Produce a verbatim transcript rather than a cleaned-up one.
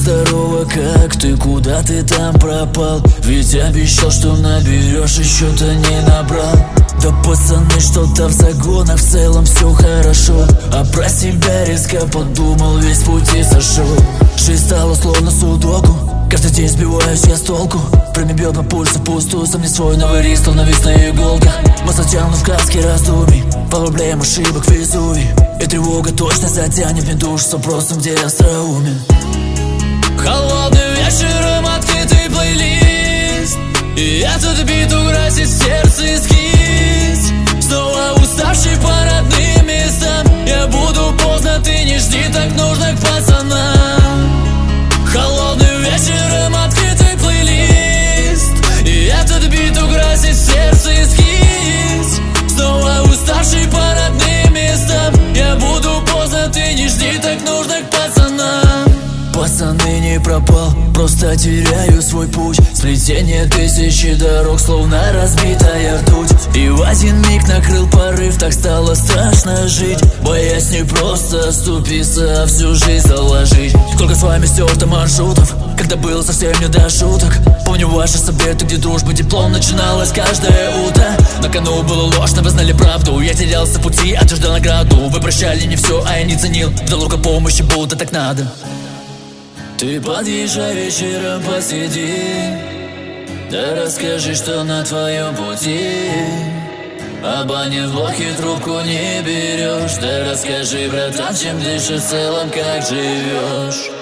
здорово, как ты, куда ты там пропал? Ведь обещал, что наберешь, еще-то не набрал. Да пацаны, что-то в загонах, в целом все хорошо. А про себя резко подумал, весь пути сошел. Жизнь стала словно судоку, каждый день сбиваюсь я с толку. Время бьет по пульсу пустую, сам не свой новый риск, словно вис на иголках. Мы затянут в краски раздумий, по проблем ошибок в Везувий. И тревога точно затянет мне душу с вопросом, где остроумен. Холодным вечером открытый плейлист, и этот бит угрозит сердце эскиз. Снова уставший по родным местам, я буду поздно, ты не жди, так нужно к пацанам. Холодным вечером открытый плейлист, и этот бит угрозит сердце эскиз. Снова уставший по родным местам, я буду поздно, ты не жди, так нужно к пацанам. Пацаны, не пропал, просто теряю свой путь. Сплетение тысячи дорог, словно разбитая ртуть. И в один миг накрыл порыв, так стало страшно жить. Боясь не просто оступиться, а всю жизнь заложить. Сколько с вами стерто маршрутов, когда было совсем не до шуток. Помню ваши советы, где дружба теплом начиналась каждое утро. На кону было ложь, но вы знали правду. Я терялся в пути, а ты ждал награду. Вы прощали не все, а я не ценил. Ждал рука помощи, будто так надо. Ты подъезжай вечером, посиди, да расскажи, что на твоем пути. Абонент в блоке, трубку не берешь, да расскажи, братан, чем дышишь в целом, как живешь.